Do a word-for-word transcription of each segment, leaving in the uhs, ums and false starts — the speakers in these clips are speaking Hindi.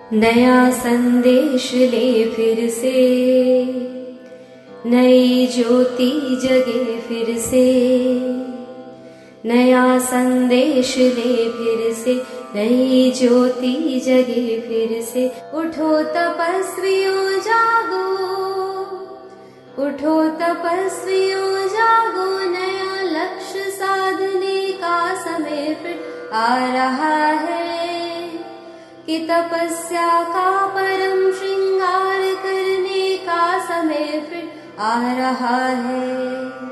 नया संदेश ले फिर से, नई ज्योति जगे फिर से। नया संदेश ले फिर से, नई ज्योति जगे फिर से। उठो तपस्वियों जागो, उठो तपस्वियों जागो। नया लक्ष्य साधने का समय फिर आ रहा है, कि तपस्या का परम श्रृंगार करने का समय फिर आ रहा है।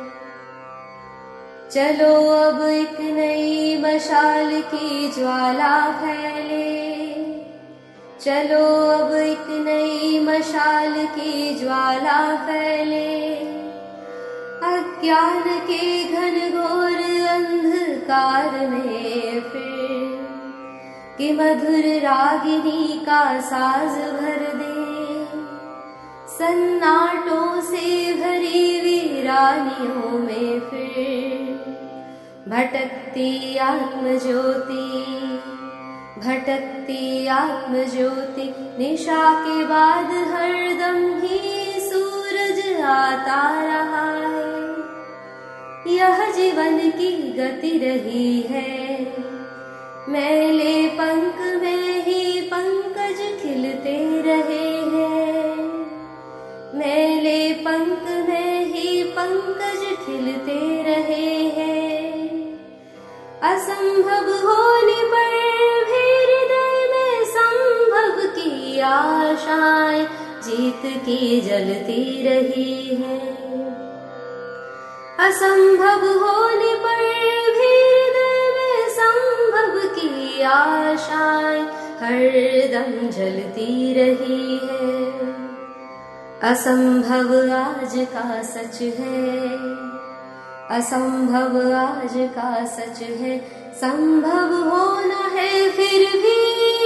चलो अब एक नई मशाल की ज्वाला फैले, चलो अब एक नई मशाल की ज्वाला फैले। अज्ञान के घनघोर अंधकार में फिर, कि मधुर रागिनी का साज भर दे। सन्नाटों से भरी वीरानियों में फिर, भटकती आत्म ज्योति, भटकती आत्म ज्योति। निशा के बाद हरदम ही सूरज आता रहा है। यह जीवन की गति रही है, मैले पंख में ही पंकज खिलते रहे हैं। मैले पंख में ही पंकज खिलते रहे हैं। असंभव होने पर भी हृदय में संभव की आशाएं जीत की जलती रही है। असंभव होने पर भी हृदय में संभव की आशाएं हरदम जलती रही है। असंभव आज का सच है, असंभव आज का सच है। संभव होना है फिर भी,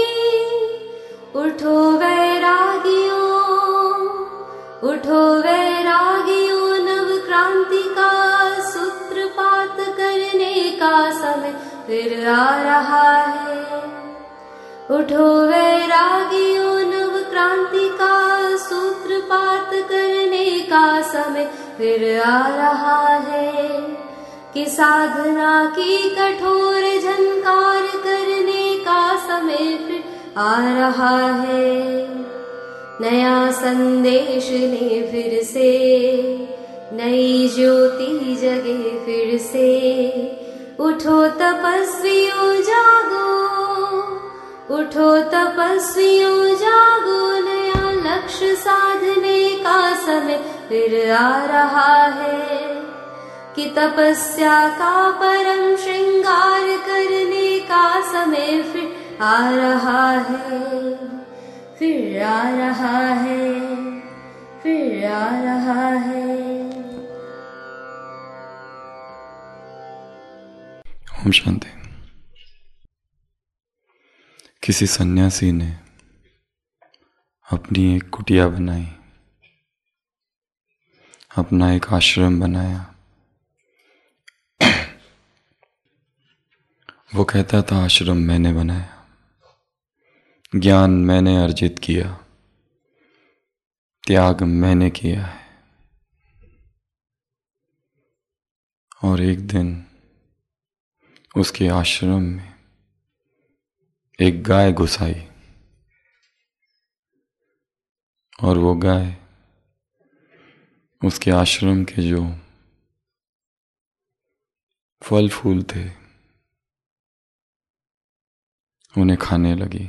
उठो वैरागियों, उठो वैरागियों। नव क्रांति का सूत्रपात करने का समय फिर आ रहा है। उठो वैरागियों, नव क्रांति का सूत्रपात करने का समय फिर आ रहा है। कि साधना की कठोर झंकार करने का समय फिर आ रहा है। नया संदेश ले फिर से, नई ज्योति जगे फिर से। उठो तपस्वियों जागो, उठो तपस्वियों जागो। नया लक्ष्य साधने का समय फिर आ रहा है, कि तपस्या का परम श्रृंगार करने का समय फिर आ रहा है, फिर आ रहा है, फिर आ रहा है। ओम शांति। किसी सन्यासी ने अपनी एक कुटिया बनाई, अपना एक आश्रम बनाया। वो कहता था आश्रम मैंने बनाया, ज्ञान मैंने अर्जित किया, त्याग मैंने किया है। और एक दिन उसके आश्रम में एक गाय घुस आई, और वो गाय उसके आश्रम के जो फल फूल थे उन्हें खाने लगी।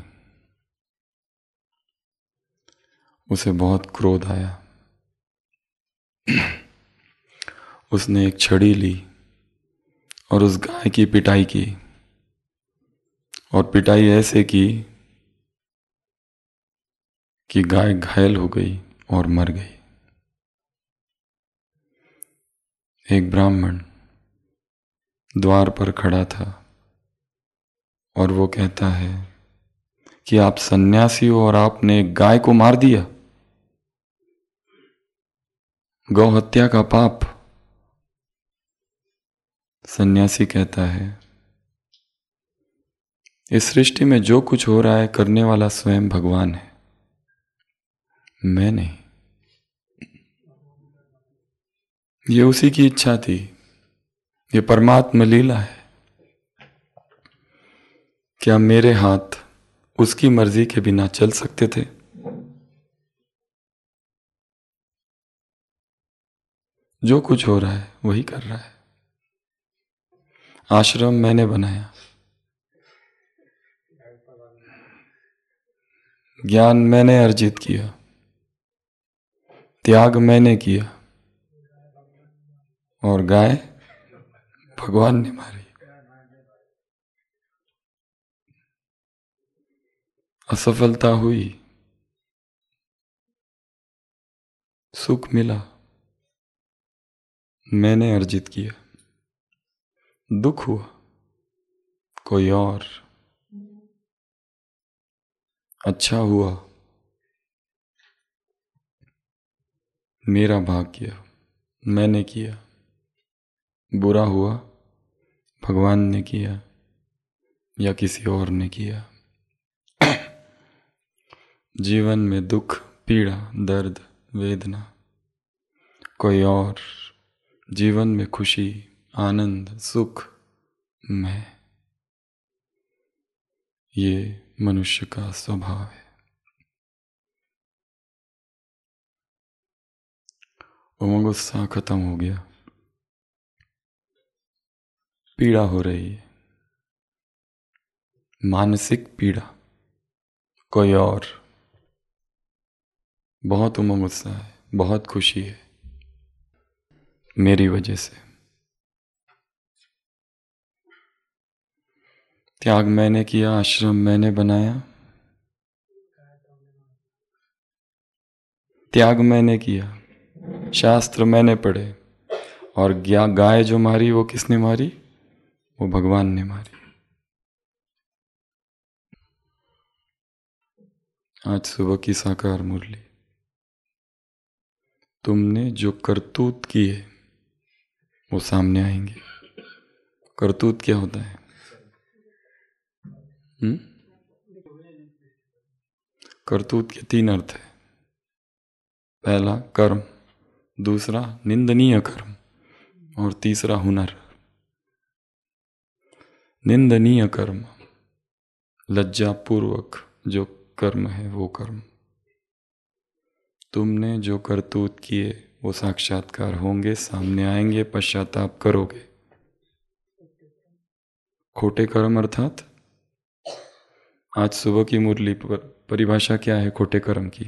उसे बहुत क्रोध आया। उसने एक छड़ी ली और उस गाय की पिटाई की, और पिटाई ऐसे की कि गाय घायल हो गई और मर गई। एक ब्राह्मण द्वार पर खड़ा था और वो कहता है कि आप सन्यासी हो और आपने एक गाय को मार दिया। गौ हत्या का पाप। सन्यासी कहता है इस सृष्टि में जो कुछ हो रहा है करने वाला स्वयं भगवान है, मैं नहीं। ये उसी की इच्छा थी, ये परमात्मा लीला है। क्या मेरे हाथ उसकी मर्जी के बिना चल सकते थे? जो कुछ हो रहा है वही कर रहा है। आश्रम मैंने बनाया, ज्ञान मैंने अर्जित किया, त्याग मैंने किया, और गाय भगवान ने मारी। असफलता हुई, सुख मिला, मैंने अर्जित किया। दुख हुआ, कोई और। अच्छा हुआ, मेरा भाग्य, मैंने किया। बुरा हुआ, भगवान ने किया या किसी और ने किया। जीवन में दुख, पीड़ा, दर्द, वेदना, कोई और। जीवन में खुशी, आनंद, सुख, मैं। ये मनुष्य का स्वभाव है। उमंग उत्साह खत्म हो गया, पीड़ा हो रही है, मानसिक पीड़ा, कोई और। बहुत उमंग उत्साह है, बहुत खुशी है, मेरी वजह से। त्याग मैंने किया, आश्रम मैंने बनाया, त्याग मैंने किया, शास्त्र मैंने पढ़े, और गाय जो मारी वो किसने मारी? वो भगवान ने मारी। आज सुबह की साकार मुरली। तुमने जो करतूत किए वो सामने आएंगे। करतूत क्या होता है? हुँ? करतूत के तीन अर्थ है। पहला कर्म, दूसरा निंदनीय कर्म, और तीसरा हुनर। निंदनीय कर्म, लज्जा पूर्वक जो कर्म है वो कर्म। तुमने जो करतूत किए वो साक्षात्कार होंगे, सामने आएंगे, पश्चाताप करोगे। खोटे कर्म अर्थात आज सुबह की मुरली पर परिभाषा क्या है खोटे कर्म की?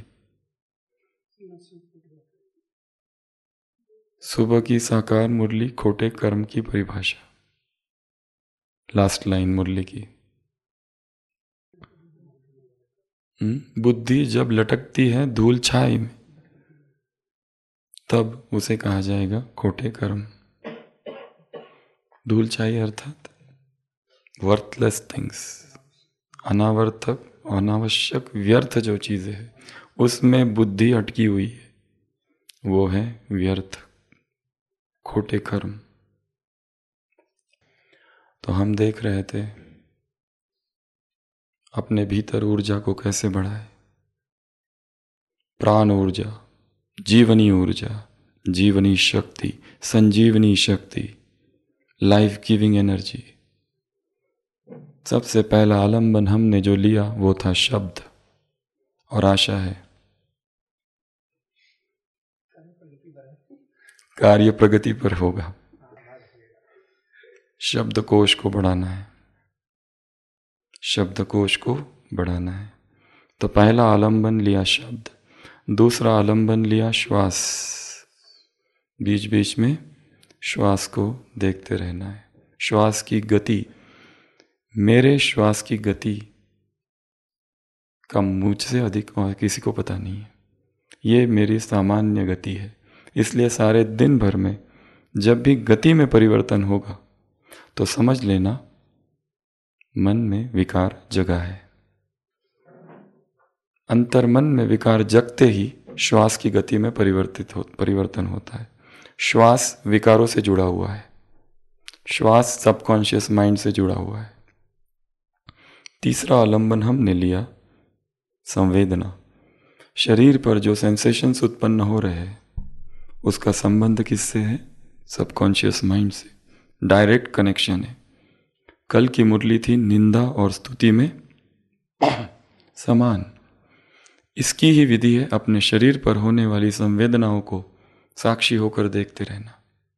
सुबह की साकार मुरली खोटे कर्म की परिभाषा, लास्ट लाइन मुरली की। बुद्धि जब लटकती है धूल छाई में, तब उसे कहा जाएगा खोटे कर्म। धूल छाई अर्थात वर्थलेस थिंग्स, अनावर्थक, अनावश्यक, व्यर्थ जो चीजें हैं उसमें बुद्धि अटकी हुई है, वो है व्यर्थ, खोटे कर्म। तो हम देख रहे थे अपने भीतर ऊर्जा को कैसे बढ़ाए। प्राण ऊर्जा, जीवनी ऊर्जा, जीवनी शक्ति, संजीवनी शक्ति, लाइफ गिविंग एनर्जी। सबसे पहला आलंबन हमने जो लिया वो था शब्द, और आशा है कार्य प्रगति पर होगा। शब्दकोश को बढ़ाना है, शब्दकोश को बढ़ाना है। तो पहला आलंबन लिया शब्द, दूसरा आलंबन लिया श्वास। बीच बीच में श्वास को देखते रहना है। श्वास की गति, मेरे श्वास की गति का मुझसे अधिक और किसी को पता नहीं है। ये मेरी सामान्य गति है। इसलिए सारे दिन भर में जब भी गति में परिवर्तन होगा तो समझ लेना मन में विकार जगा है। अंतर्मन में विकार जगते ही श्वास की गति में परिवर्तित हो परिवर्तन होता है। श्वास विकारों से जुड़ा हुआ है, श्वास सबकॉन्शियस माइंड से जुड़ा हुआ है। तीसरा आलंबन हमने लिया संवेदना। शरीर पर जो सेंसेशंस उत्पन्न हो रहे हैं उसका संबंध किससे है? सबकॉन्शियस माइंड से। डायरेक्ट कनेक्शन है। कल की मुरली थी निंदा और स्तुति में समान। इसकी ही विधि है अपने शरीर पर होने वाली संवेदनाओं को साक्षी होकर देखते रहना।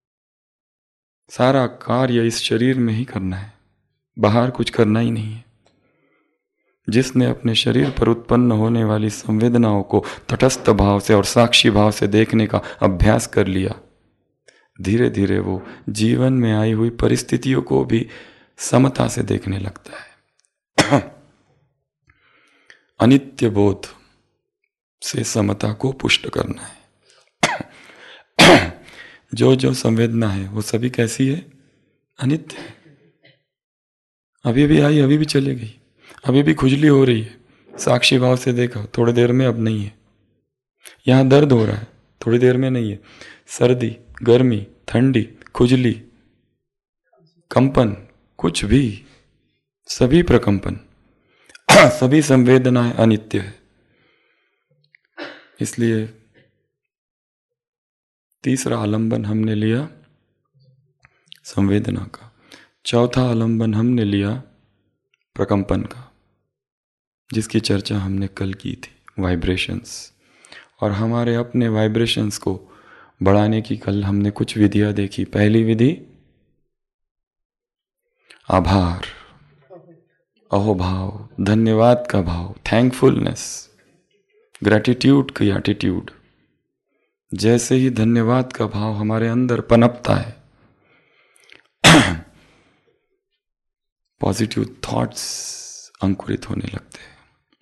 सारा कार्य इस शरीर में ही करना है, बाहर कुछ करना ही नहीं है। जिसने अपने शरीर पर उत्पन्न होने वाली संवेदनाओं को तटस्थ भाव से और साक्षी भाव से देखने का अभ्यास कर लिया, धीरे धीरे वो जीवन में आई हुई परिस्थितियों को भी समता से देखने लगता है। अनित्य बोध से समता को पुष्ट करना है। जो जो संवेदना है वो सभी कैसी है? अनित्य है। अभी भी आई, अभी भी चले गई। अभी भी खुजली हो रही है, साक्षी भाव से देखा, थोड़ी देर में अब नहीं है। यहां दर्द हो रहा है, थोड़ी देर में नहीं है। सर्दी, गर्मी, ठंडी, खुजली, कंपन, कुछ भी, सभी प्रकंपन, सभी संवेदनाएं अनित्य है। इसलिए तीसरा आलंबन हमने लिया संवेदना का। चौथा आलंबन हमने लिया प्रकंपन का, जिसकी चर्चा हमने कल की थी, वाइब्रेशंस। और हमारे अपने वाइब्रेशंस को बढ़ाने की कल हमने कुछ विधियां देखी। पहली विधि आभार, अहोभाव, धन्यवाद का भाव, थैंकफुलनेस, ग्रेटिट्यूड की एटीट्यूड। जैसे ही धन्यवाद का भाव हमारे अंदर पनपता है, पॉजिटिव थॉट्स अंकुरित होने लगते हैं,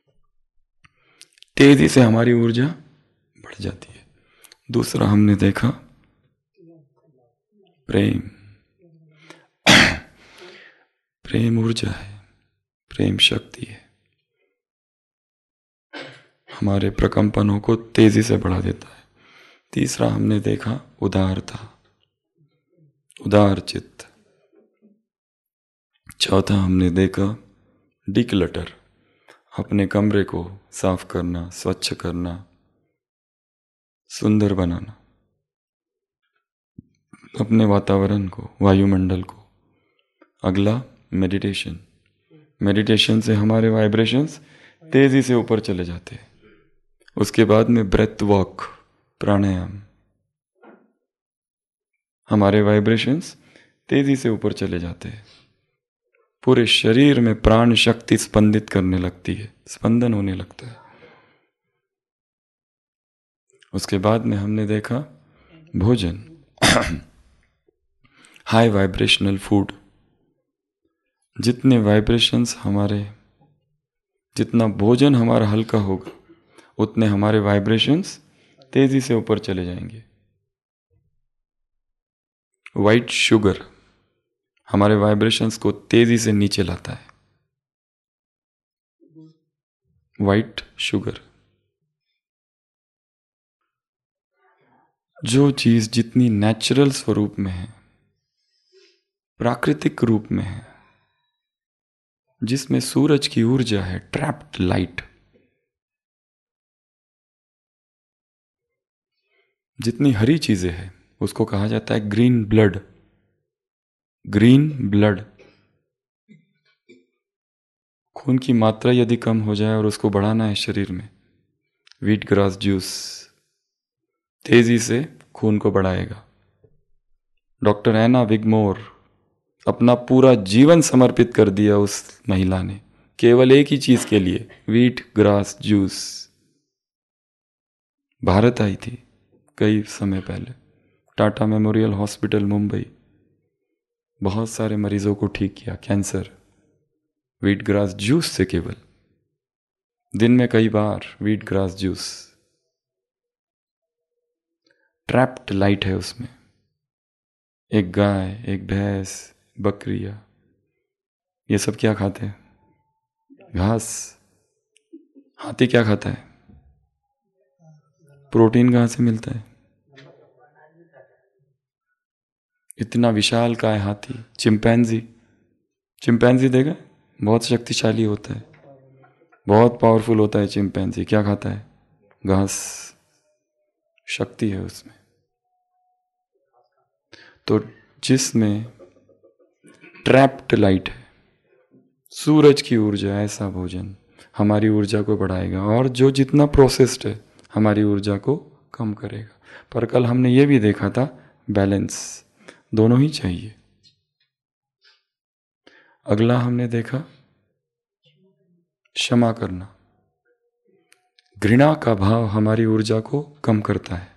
तेजी से हमारी ऊर्जा बढ़ जाती है। दूसरा हमने देखा प्रेम। प्रेम ऊर्जा है, प्रेम शक्ति है, हमारे प्रकंपनों को तेजी से बढ़ा देता है। तीसरा हमने देखा उदारता, उदार चित्त। चौथा हमने देखा डिक्लटर, अपने कमरे को साफ करना, स्वच्छ करना, सुंदर बनाना, अपने वातावरण को, वायुमंडल को। अगला मेडिटेशन। मेडिटेशन से हमारे वाइब्रेशंस तेजी से ऊपर चले जाते हैं। उसके बाद में ब्रेथ वॉक, प्राणायाम, हमारे वाइब्रेशंस तेजी से ऊपर चले जाते हैं। पूरे शरीर में प्राण शक्ति स्पंदित करने लगती है, स्पंदन होने लगता है। उसके बाद में हमने देखा भोजन, हाई वाइब्रेशनल फूड। जितने वाइब्रेशंस हमारे, जितना भोजन हमारा हल्का होगा, उतने हमारे वाइब्रेशंस तेजी से ऊपर चले जाएंगे। वाइट शुगर हमारे वाइब्रेशंस को तेजी से नीचे लाता है। वाइट शुगर, जो चीज जितनी नेचुरल स्वरूप में है, प्राकृतिक रूप में है, जिसमें सूरज की ऊर्जा है, ट्रैप्ड लाइट, जितनी हरी चीजें हैं, उसको कहा जाता है ग्रीन ब्लड। ग्रीन ब्लड, खून की मात्रा यदि कम हो जाए और उसको बढ़ाना है शरीर में, व्हीट ग्रास जूस तेजी से खून को बढ़ाएगा। डॉक्टर एना विगमोर, अपना पूरा जीवन समर्पित कर दिया उस महिला ने केवल एक ही चीज के लिए, व्हीट ग्रास जूस। भारत आई थी कई समय पहले, टाटा मेमोरियल हॉस्पिटल मुंबई, बहुत सारे मरीजों को ठीक किया, कैंसर, व्हीट ग्रास जूस से। केवल दिन में कई बार wheat grass juice. Trapped light है उसमें। एक गाय, एक भैंस, बकरियां, ये सब क्या खाते हैं? घास। हाथी क्या खाता है? प्रोटीन कहां से मिलता है? इतना विशाल का है हाथी। चिंपैंजी, चिंपैंजी देखा? बहुत शक्तिशाली होता है, बहुत पावरफुल होता है। चिंपैंजी क्या खाता है? घास। शक्ति है उसमें। तो जिसमें ट्रैप्ड लाइट है, सूरज की ऊर्जा, ऐसा भोजन हमारी ऊर्जा को बढ़ाएगा, और जो जितना प्रोसेस्ड है हमारी ऊर्जा को कम करेगा। पर कल हमने ये भी देखा था, बैलेंस दोनों ही चाहिए। अगला हमने देखा क्षमा करना। घृणा का भाव हमारी ऊर्जा को कम करता है।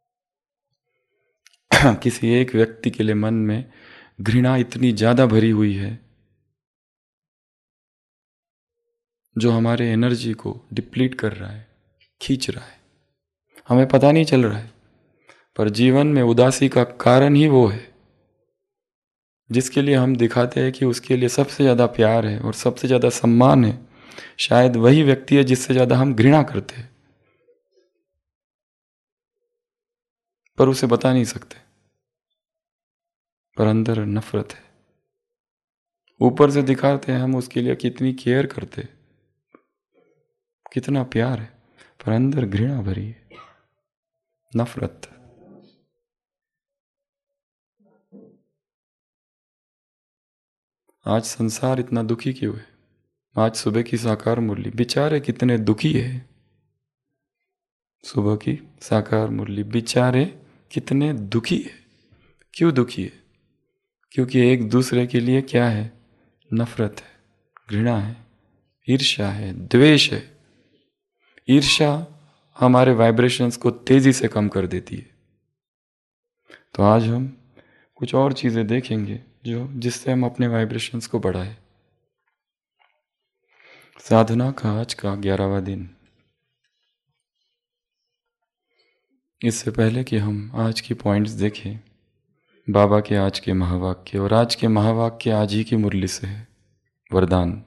किसी एक व्यक्ति के लिए मन में घृणा इतनी ज्यादा भरी हुई है जो हमारे एनर्जी को डिप्लीट कर रहा है, खींच रहा है, हमें पता नहीं चल रहा है। पर जीवन में उदासी का कारण ही वो है जिसके लिए हम दिखाते हैं कि उसके लिए सबसे ज्यादा प्यार है और सबसे ज्यादा सम्मान है। शायद वही व्यक्ति है जिससे ज्यादा हम घृणा करते हैं, पर उसे बता नहीं सकते, पर अंदर नफरत है। ऊपर से दिखाते हैं हम उसके लिए कितनी केयर करते, कितना प्यार है, पर अंदर घृणा भरी है, नफरत। आज संसार इतना दुखी क्यों है? आज सुबह की साकार मुरली, बेचारे कितने दुखी है। सुबह की साकार मुरली, बेचारे कितने दुखी है। क्यों दुखी है? क्योंकि एक दूसरे के लिए क्या है? नफरत है, घृणा है, ईर्ष्या है, द्वेष है। ईर्ष्या हमारे वाइब्रेशंस को तेजी से कम कर देती है। तो आज हम कुछ और चीजें देखेंगे जो जिससे हम अपने वाइब्रेशंस को बढ़ाएं। साधना का आज का ग्यारहवां दिन। इससे पहले कि हम आज की पॉइंट्स देखें, बाबा के आज के महावाक्य, और आज के महावाक्य आज ही की मुरली से है। वरदान,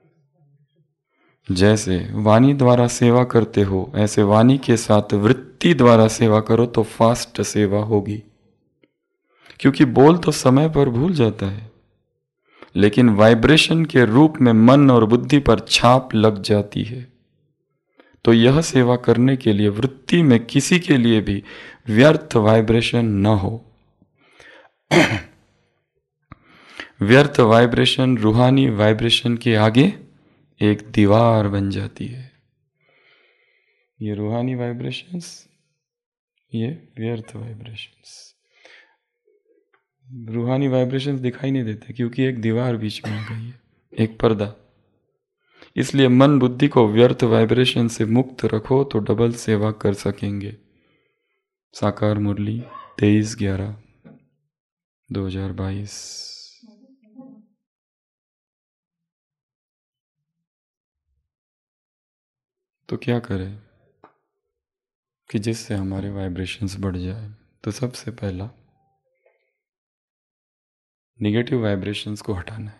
जैसे वाणी द्वारा सेवा करते हो ऐसे वाणी के साथ वृत्ति द्वारा सेवा करो तो फास्ट सेवा होगी। क्योंकि बोल तो समय पर भूल जाता है, लेकिन वाइब्रेशन के रूप में मन और बुद्धि पर छाप लग जाती है। तो यह सेवा करने के लिए वृत्ति में किसी के लिए भी व्यर्थ वाइब्रेशन न हो। व्यर्थ वाइब्रेशन रूहानी वाइब्रेशन के आगे एक दीवार बन जाती है। ये रूहानी वाइब्रेशंस, ये व्यर्थ वाइब्रेशंस। रूहानी वाइब्रेशंस दिखाई नहीं देते क्योंकि एक दीवार बीच में आ गई है, एक पर्दा। इसलिए मन बुद्धि को व्यर्थ वाइब्रेशन से मुक्त रखो तो डबल सेवा कर सकेंगे। साकार मुरली तेईस ग्यारह दो हजार बाईस। तो क्या करें कि जिससे हमारे वाइब्रेशंस बढ़ जाए? तो सबसे पहला निगेटिव वाइब्रेशंस को हटाना है।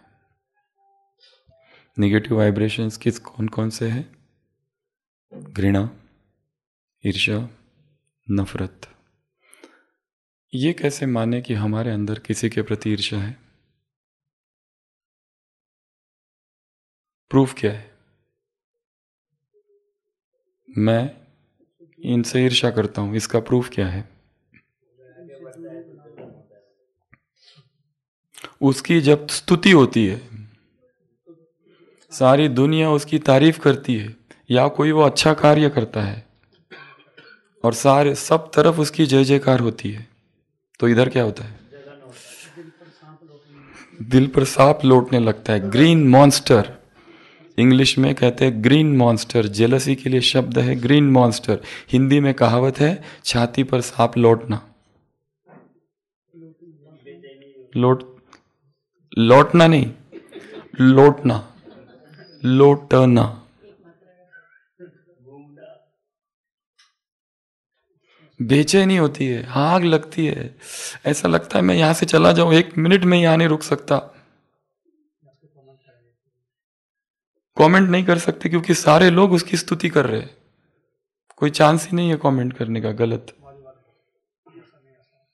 निगेटिव वाइब्रेशंस किस कौन कौन से हैं? घृणा, ईर्ष्या, नफरत। ये कैसे माने कि हमारे अंदर किसी के प्रति ईर्ष्या है? प्रूफ क्या है? मैं इनसे ईर्ष्या करता हूं, इसका प्रूफ क्या है? उसकी जब स्तुति होती है, सारी दुनिया उसकी तारीफ करती है, या कोई वो अच्छा कार्य करता है और सारे सब तरफ उसकी जय जयकार होती है, तो इधर क्या होता है? दिल पर सांप लौटने लगता है। ग्रीन मॉन्स्टर, इंग्लिश में कहते हैं ग्रीन मॉन्स्टर। जेलसी के लिए शब्द है ग्रीन मॉन्स्टर। हिंदी में कहावत है छाती पर सांप लौटना। लौट लौटना नहीं, लौटना, लौटना। बेचैनी होती है, आग लगती है, ऐसा लगता है मैं यहां से चला जाऊं, एक मिनट में यहां नहीं रुक सकता। कमेंट नहीं कर सकते क्योंकि सारे लोग उसकी स्तुति कर रहे हैं, कोई चांस ही नहीं है कमेंट करने का। गलत।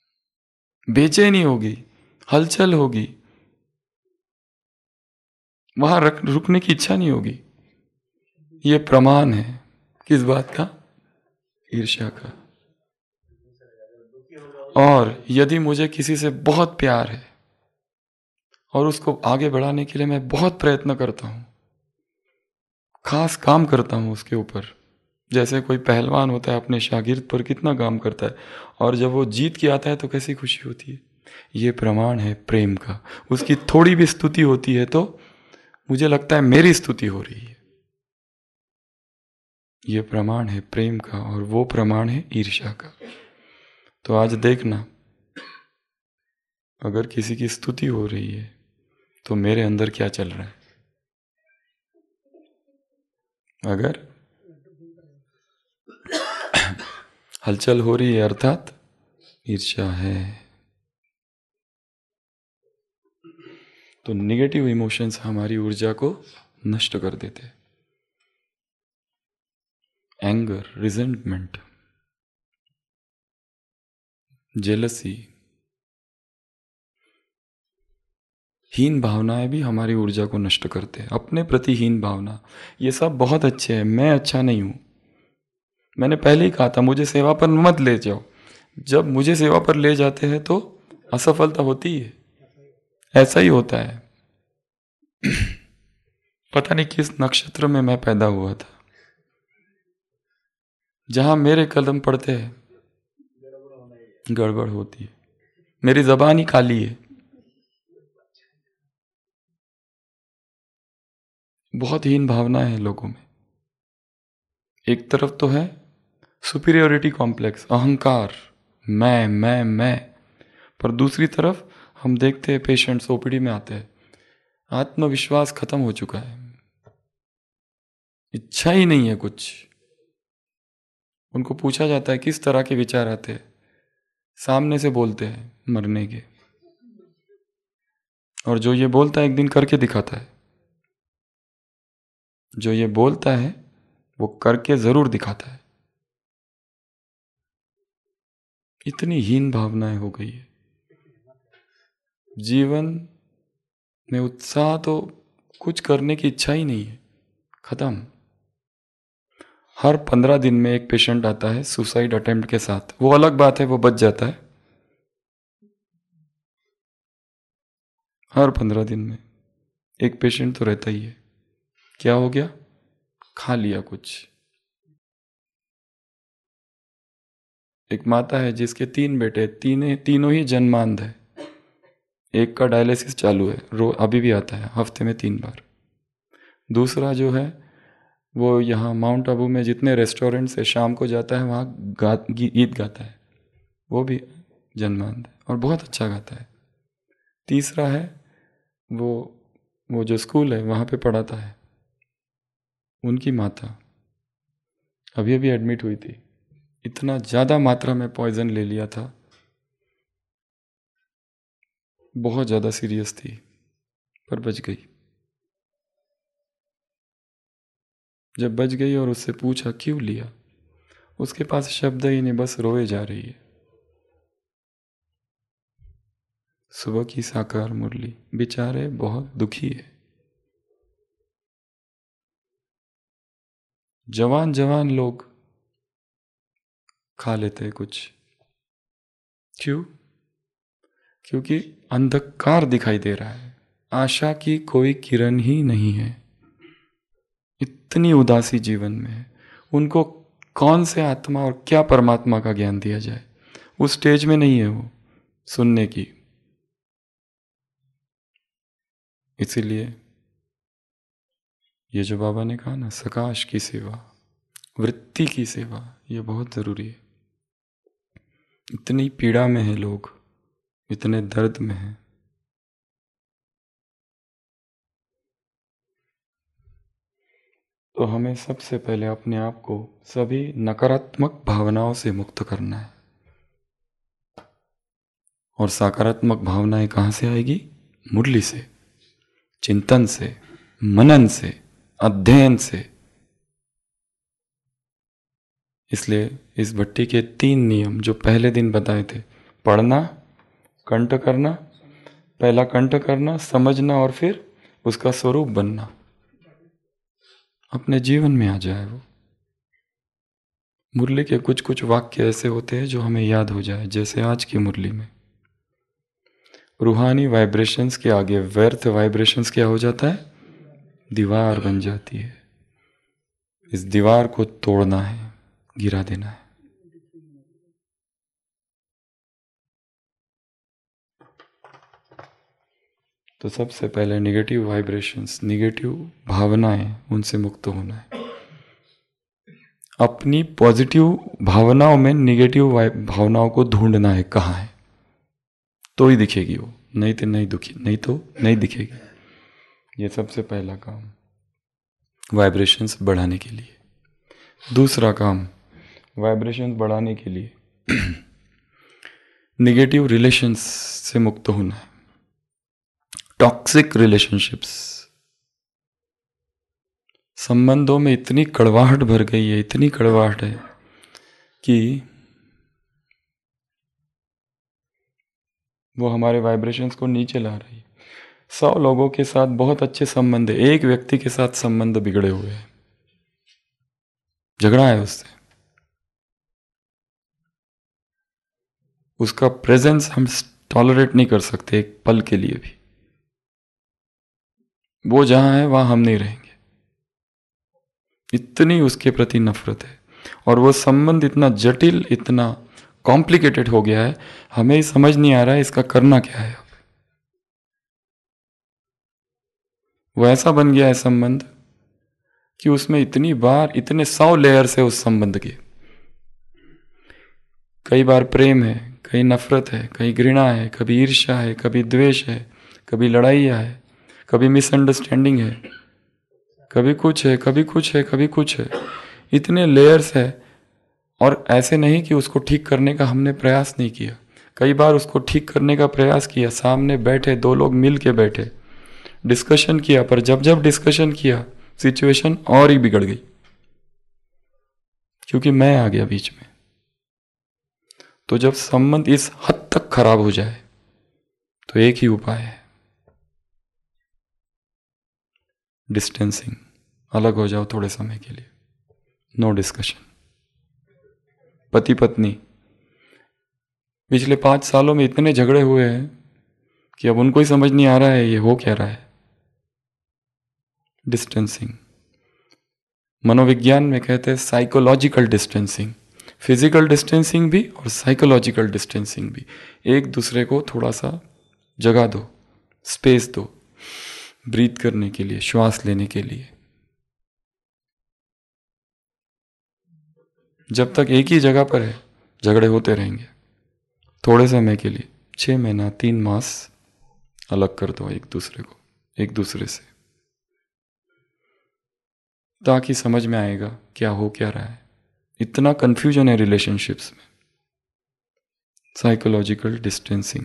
बेचैनी होगी, हलचल होगी, वहां रख रुकने की इच्छा नहीं होगी। ये प्रमाण है किस बात का? ईर्ष्या का। और यदि मुझे किसी से बहुत प्यार है और उसको आगे बढ़ाने के लिए मैं बहुत प्रयत्न करता हूं, खास काम करता हूं उसके ऊपर, जैसे कोई पहलवान होता है अपने शागिर्द पर कितना काम करता है, और जब वो जीत के आता है तो कैसी खुशी होती है। ये प्रमाण है प्रेम का। उसकी थोड़ी भी स्तुति होती है तो मुझे लगता है मेरी स्तुति हो रही है। ये प्रमाण है प्रेम का, और वो प्रमाण है ईर्ष्या का। तो आज देखना, अगर किसी की स्तुति हो रही है तो मेरे अंदर क्या चल रहा है। अगर हलचल हो रही है अर्थात ईर्ष्या है। तो निगेटिव इमोशंस हमारी ऊर्जा को नष्ट कर देते। एंगर, रिजेंटमेंट, जेलसी, हीन भावनाएं भी हमारी ऊर्जा को नष्ट करते हैं। अपने प्रति हीन भावना, ये सब बहुत अच्छे हैं, मैं अच्छा नहीं हूं। मैंने पहले ही कहा था मुझे सेवा पर मत ले जाओ। जब मुझे सेवा पर ले जाते हैं तो असफलता होती है। ऐसा ही होता है। पता नहीं किस नक्षत्र में मैं पैदा हुआ था, जहां मेरे कदम पड़ते हैं गड़बड़ होती है। मेरी जबान ही काली है। बहुत हीन भावना है लोगों में। एक तरफ तो है सुपीरियोरिटी कॉम्प्लेक्स, अहंकार, मैं मैं मैं पर दूसरी तरफ हम देखते हैं पेशेंट्स ओपीडी में आते हैं, आत्मविश्वास खत्म हो चुका है, इच्छा ही नहीं है कुछ। उनको पूछा जाता है किस तरह के विचार आते हैं, सामने से बोलते हैं मरने के, और जो ये बोलता है एक दिन करके दिखाता है। जो ये बोलता है वो करके जरूर दिखाता है। इतनी हीन भावनाएं हो गई है। जीवन में उत्साह तो कुछ करने की इच्छा ही नहीं है, खत्म। हर पंद्रह दिन में एक पेशेंट आता है सुसाइड अटेम्प्ट के साथ। वो अलग बात है, वो बच जाता है। हर पंद्रह दिन में एक पेशेंट तो रहता ही है। क्या हो गया? खा लिया कुछ। एक माता है जिसके तीन बेटे, तीन तीनों ही जन्मांध है। एक का डायलिसिस चालू है, रो अभी भी आता है हफ्ते में तीन बार। दूसरा जो है वो यहाँ माउंट आबू में जितने रेस्टोरेंट से शाम को जाता है वहाँ गा, गीत गाता है, वो भी जन्मांध है और बहुत अच्छा गाता है। तीसरा है वो वो जो स्कूल है वहाँ पे पढ़ाता है, उनकी माता अभी अभी एडमिट हुई थी। इतना ज़्यादा मात्रा में पॉइजन ले लिया था, बहुत ज़्यादा सीरियस थी, पर बच गई। जब बच गई और उससे पूछा क्यों लिया, उसके पास शब्द ही नहीं, बस रोए जा रही है। सुबह की साकार मुरली, बेचारे बहुत दुखी है। जवान जवान लोग खा लेते हैं कुछ, क्यों? क्योंकि अंधकार दिखाई दे रहा है, आशा की कोई किरण ही नहीं है। इतनी उदासी जीवन में है, उनको कौन से आत्मा और क्या परमात्मा का ज्ञान दिया जाए, उस स्टेज में नहीं है वो सुनने की। इसीलिए ये जो बाबा ने कहा ना, सकाश की सेवा, वृत्ति की सेवा, ये बहुत जरूरी है। इतनी पीड़ा में है लोग, इतने दर्द में है। तो हमें सबसे पहले अपने आप को सभी नकारात्मक भावनाओं से मुक्त करना है। और सकारात्मक भावनाएं कहाँ से आएगी? मुरली से, चिंतन से, मनन से, अध्ययन से। इसलिए इस भट्टी के तीन नियम जो पहले दिन बताए थे, पढ़ना, कंठ करना, पहला कंठ करना, समझना और फिर उसका स्वरूप बनना, अपने जीवन में आ जाए वो। मुरली के कुछ कुछ वाक्य ऐसे होते हैं जो हमें याद हो जाए, जैसे आज की मुरली में रूहानी वाइब्रेशंस के आगे व्यर्थ वाइब्रेशंस क्या हो जाता है? दीवार बन जाती है। इस दीवार को तोड़ना है, गिरा देना है। तो सबसे पहले निगेटिव वाइब्रेशंस, निगेटिव भावनाएं, उनसे मुक्त होना है। अपनी पॉजिटिव भावनाओं में निगेटिव भावनाओं को ढूंढना है, कहाँ है, तो ही दिखेगी वो, नहीं तो नहीं दुखी नहीं तो नहीं दिखेगी। ये सबसे पहला काम वाइब्रेशंस बढ़ाने के लिए। दूसरा काम वाइब्रेशंस बढ़ाने के लिए निगेटिव रिलेशंस से मुक्त होना है। टॉक्सिक रिलेशनशिप्स, संबंधों में इतनी कड़वाहट भर गई है, इतनी कड़वाहट है कि वो हमारे वाइब्रेशंस को नीचे ला रही है। सौ लोगों के साथ बहुत अच्छे संबंध है, एक व्यक्ति के साथ संबंध बिगड़े हुए हैं, झगड़ा है उससे, उसका प्रेजेंस हम टॉलरेट नहीं कर सकते एक पल के लिए भी। वो जहां है वहां हम नहीं रहेंगे, इतनी उसके प्रति नफरत है। और वो संबंध इतना जटिल, इतना कॉम्प्लिकेटेड हो गया है, हमें समझ नहीं आ रहा है इसका करना क्या है। अब वो ऐसा बन गया है संबंध कि उसमें इतनी बार इतने सौ लेयर्स है उस संबंध के। कई बार प्रेम है, कहीं नफरत है, कहीं घृणा है, कभी ईर्ष्या है, कभी द्वेष है, कभी लड़ाइयाँ है, कभी मिसअंडरस्टैंडिंग है, कभी कुछ है, कभी कुछ है, कभी कुछ है। इतने लेयर्स है। और ऐसे नहीं कि उसको ठीक करने का हमने प्रयास नहीं किया। कई बार उसको ठीक करने का प्रयास किया, सामने बैठे, दो लोग मिल के बैठे, डिस्कशन किया, पर जब जब डिस्कशन किया सिचुएशन और ही बिगड़ गई, क्योंकि मैं आ गया बीच में। तो जब संबंध इस हद तक खराब हो जाए तो एक ही उपाय है, डिस्टेंसिंग। अलग हो जाओ थोड़े समय के लिए, नो डिस्कशन। पति पत्नी पिछले पांच सालों में इतने झगड़े हुए हैं कि अब उनको ही समझ नहीं आ रहा है ये हो क्या रहा है। डिस्टेंसिंग, मनोविज्ञान में कहते हैं साइकोलॉजिकल डिस्टेंसिंग। फिजिकल डिस्टेंसिंग भी और साइकोलॉजिकल डिस्टेंसिंग भी। एक दूसरे को थोड़ा सा जगह दो, स्पेस दो, ब्रीथ करने के लिए, श्वास लेने के लिए। जब तक एक ही जगह पर है झगड़े होते रहेंगे। थोड़े समय के लिए, छह महीना, तीन मास अलग कर दो एक दूसरे को, एक दूसरे से, ताकि समझ में आएगा क्या हो क्या रहा है। इतना कंफ्यूजन है रिलेशनशिप्स में। साइकोलॉजिकल डिस्टेंसिंग,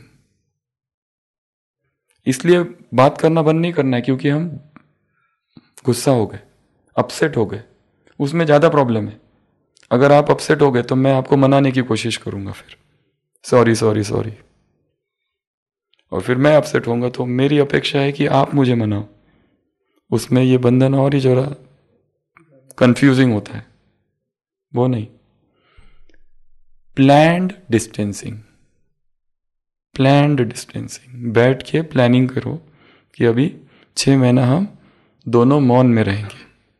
इसलिए बात करना बंद नहीं करना है क्योंकि हम गुस्सा हो गए, अपसेट हो गए, उसमें ज्यादा प्रॉब्लम है। अगर आप अपसेट हो गए तो मैं आपको मनाने की कोशिश करूंगा, फिर सॉरी सॉरी सॉरी, और फिर मैं अपसेट होऊंगा तो मेरी अपेक्षा है कि आप मुझे मनाओ। उसमें ये बंधन और ही जरा कंफ्यूजिंग होता है, वो नहीं। प्लैंड डिस्टेंसिंग, प्लैंड डिस्टेंसिंग, बैठ के प्लानिंग करो कि अभी छह महीना हम दोनों मौन में रहेंगे।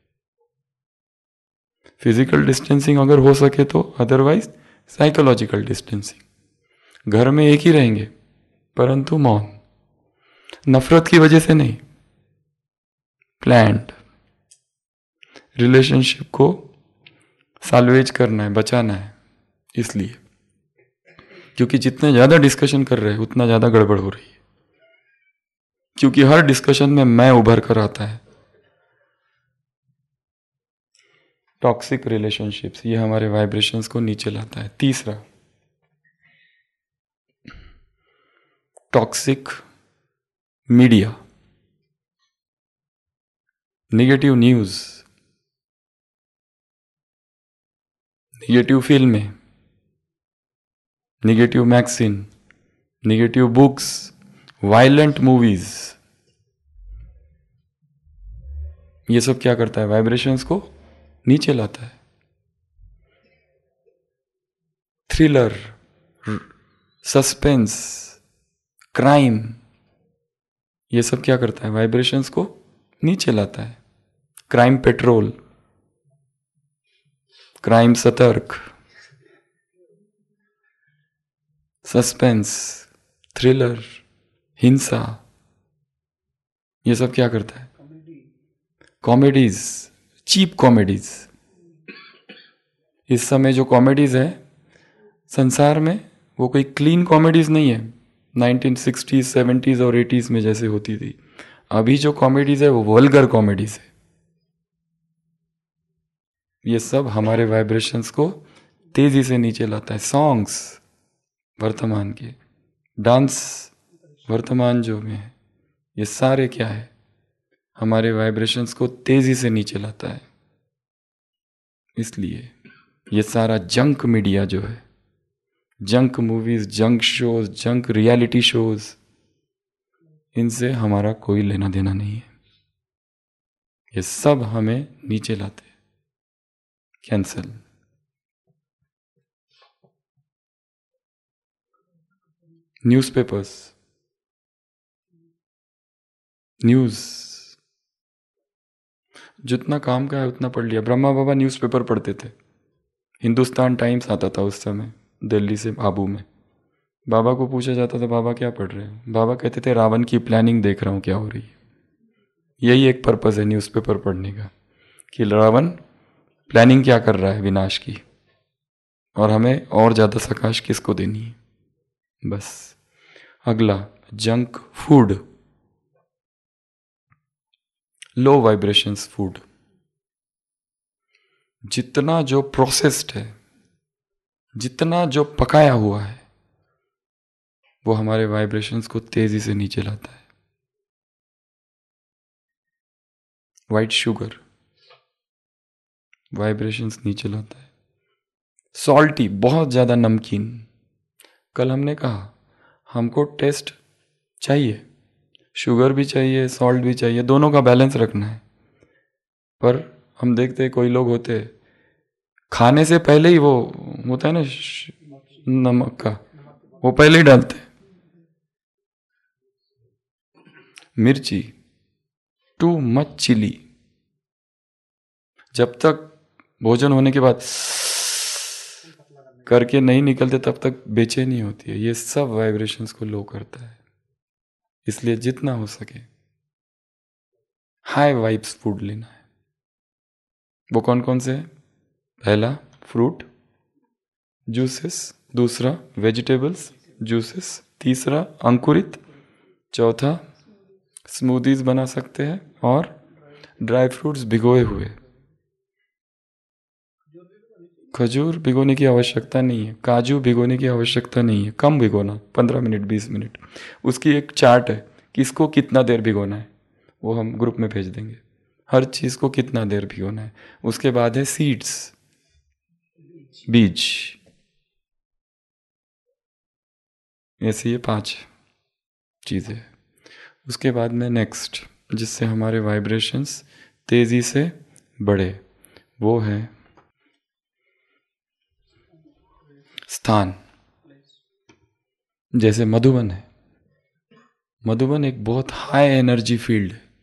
फिजिकल डिस्टेंसिंग अगर हो सके तो, अदरवाइज साइकोलॉजिकल डिस्टेंसिंग। घर में एक ही रहेंगे परंतु मौन, नफरत की वजह से नहीं, प्लैंड। रिलेशनशिप को साल्वेज करना है, बचाना है, इसलिए क्योंकि जितने ज्यादा डिस्कशन कर रहे हैं उतना ज्यादा गड़बड़ हो रही है। क्योंकि हर डिस्कशन में मैं उभर कर आता है। टॉक्सिक रिलेशनशिप्स, ये हमारे वाइब्रेशंस को नीचे लाता है। तीसरा, toxic media, negative news, negative फिल्में, negative magazine, negative books, violent movies, ये सब क्या करता है? वाइब्रेशंस को नीचे लाता है। थ्रिलर, सस्पेंस, क्राइम, ये सब क्या करता है? वाइब्रेशंस को नीचे लाता है। क्राइम पेट्रोल, क्राइम सतर्क, सस्पेंस, थ्रिलर, हिंसा, ये सब क्या करता है? Comedies, cheap comedies. इस समय जो कॉमेडीज है संसार में वो कोई क्लीन कॉमेडीज नहीं है, नाइनटीन सिक्सटीज़, सेवेंटीज़ और एटीज़ में जैसे होती थी। अभी जो कॉमेडीज है वो वल्गर कॉमेडीज है। ये सब हमारे वाइब्रेशंस को तेजी से नीचे लाता है। सॉन्ग्स वर्तमान के, डांस वर्तमान जो में है, ये सारे क्या है? हमारे वाइब्रेशंस को तेजी से नीचे लाता है। इसलिए ये सारा जंक मीडिया जो है, junk movies, junk shows, junk reality shows, इनसे हमारा कोई लेना देना नहीं है। ये सब हमें नीचे लाते हैं। कैंसल। न्यूज़पेपर्स, न्यूज़, जितना काम का है उतना पढ़ लिया। ब्रह्मा बाबा न्यूज़पेपर पढ़ते थे। हिंदुस्तान टाइम्स आता था उस समय दिल्ली से आबू में। बाबा को पूछा जाता था बाबा क्या पढ़ रहे हैं? बाबा कहते थे रावण की प्लानिंग देख रहा हूँ क्या हो रही है। यही एक पर्पस है न्यूज़पेपर पढ़ने का, कि रावण प्लानिंग क्या कर रहा है विनाश की, और हमें और ज़्यादा सकाश किसको देनी है। बस। अगला, junk food, low vibrations food. जितना जो प्रोसेस्ड है, जितना जो पकाया हुआ है, वो हमारे वाइब्रेशंस को तेजी से नीचे लाता है। वाइट शुगर वाइब्रेशंस नीचे लाता है। सॉल्टी, बहुत ज्यादा नमकीन। कल हमने कहा हमको टेस्ट चाहिए, शुगर भी चाहिए, सॉल्ट भी चाहिए, दोनों का बैलेंस रखना है। पर हम देखते हैं कोई लोग होते हैं खाने से पहले ही वो होता है ना नमक का, वो पहले ही डालते हैं। मिर्ची, टू मच चिली, जब तक भोजन होने के बाद करके नहीं निकलते तब तक बेचैनी होती है। ये सब वाइब्रेशंस को लो करता है। इसलिए जितना हो सके हाई वाइब्स फूड लेना है। वो कौन कौन से है? पहला फ्रूट जूसेस, दूसरा वेजिटेबल्स जूसेस, तीसरा अंकुरित, चौथा स्मूदीज बना सकते हैं, और ड्राई फ्रूट्स भिगोए हुए। खजूर भिगोने की आवश्यकता नहीं है, काजू भिगोने की आवश्यकता नहीं है, कम भिगोना, पंद्रह मिनट बीस मिनट। उसकी एक चार्ट है किसको कितना देर भिगोना है, वो हम ग्रुप में भेज देंगे। हर चीज़ को कितना देर भिगोना है। उसके बाद है सीड्स, बीज। ऐसे ये पांच चीज़ें। उसके बाद में नेक्स्ट, जिससे हमारे वाइब्रेशंस तेज़ी से बढ़े, वो है स्थान। जैसे मधुबन है, मधुबन एक बहुत हाई एनर्जी फील्ड है।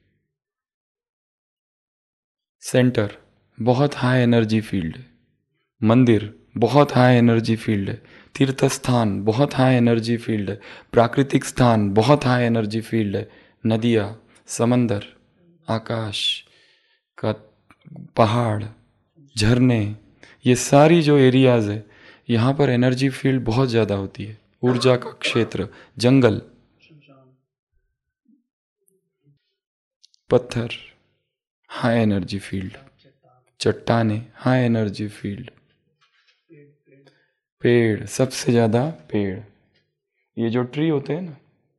सेंटर बहुत हाई एनर्जी फील्ड है। मंदिर बहुत हाई एनर्जी फील्ड है। तीर्थ स्थान बहुत हाई एनर्जी फील्ड है। प्राकृतिक स्थान बहुत हाई एनर्जी फील्ड है। नदियाँ, समंदर, आकाश का, पहाड़, झरने, ये सारी जो एरियाज है, यहाँ पर एनर्जी फील्ड बहुत ज़्यादा होती है। ऊर्जा का क्षेत्र, जंगल, पत्थर हाई एनर्जी फील्ड, चट्टाने हाई एनर्जी फील्ड, पेड़ सबसे ज़्यादा पेड़। ये जो ट्री होते हैं ना,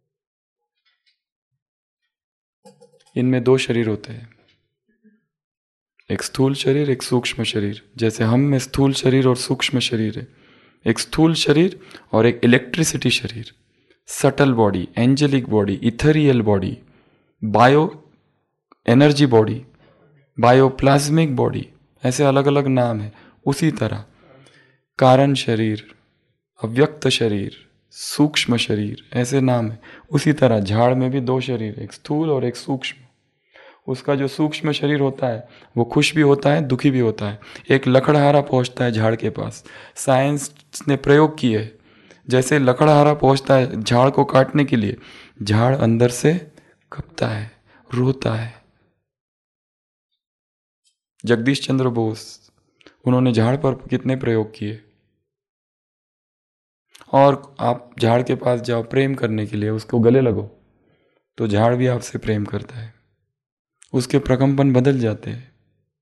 इनमें दो शरीर होते हैं, एक स्थूल शरीर, एक सूक्ष्म शरीर। जैसे हम में स्थूल शरीर और सूक्ष्म शरीर है। एक स्थूल शरीर और एक इलेक्ट्रिसिटी शरीर, subtle body, angelic body, ethereal body, bio energy body, bioplasmic body, ऐसे अलग अलग नाम है। उसी तरह कारण शरीर, अव्यक्त शरीर, सूक्ष्म शरीर, ऐसे नाम है। उसी तरह झाड़ में भी दो शरीर, एक स्थूल और एक सूक्ष्म। उसका जो सूक्ष्म शरीर होता है वो खुश भी होता है, दुखी भी होता है। एक लकड़हारा पहुंचता है झाड़ के पास, साइंस ने प्रयोग किए, जैसे लकड़हारा पहुंचता है झाड़ को काटने के लिए, झाड़ अंदर से कपता है, रोता है। जगदीश चंद्र बोस, उन्होंने झाड़ पर कितने प्रयोग किए। और आप झाड़ के पास जाओ प्रेम करने के लिए, उसको गले लगो, तो झाड़ भी आपसे प्रेम करता है, उसके प्रकंपन बदल जाते हैं।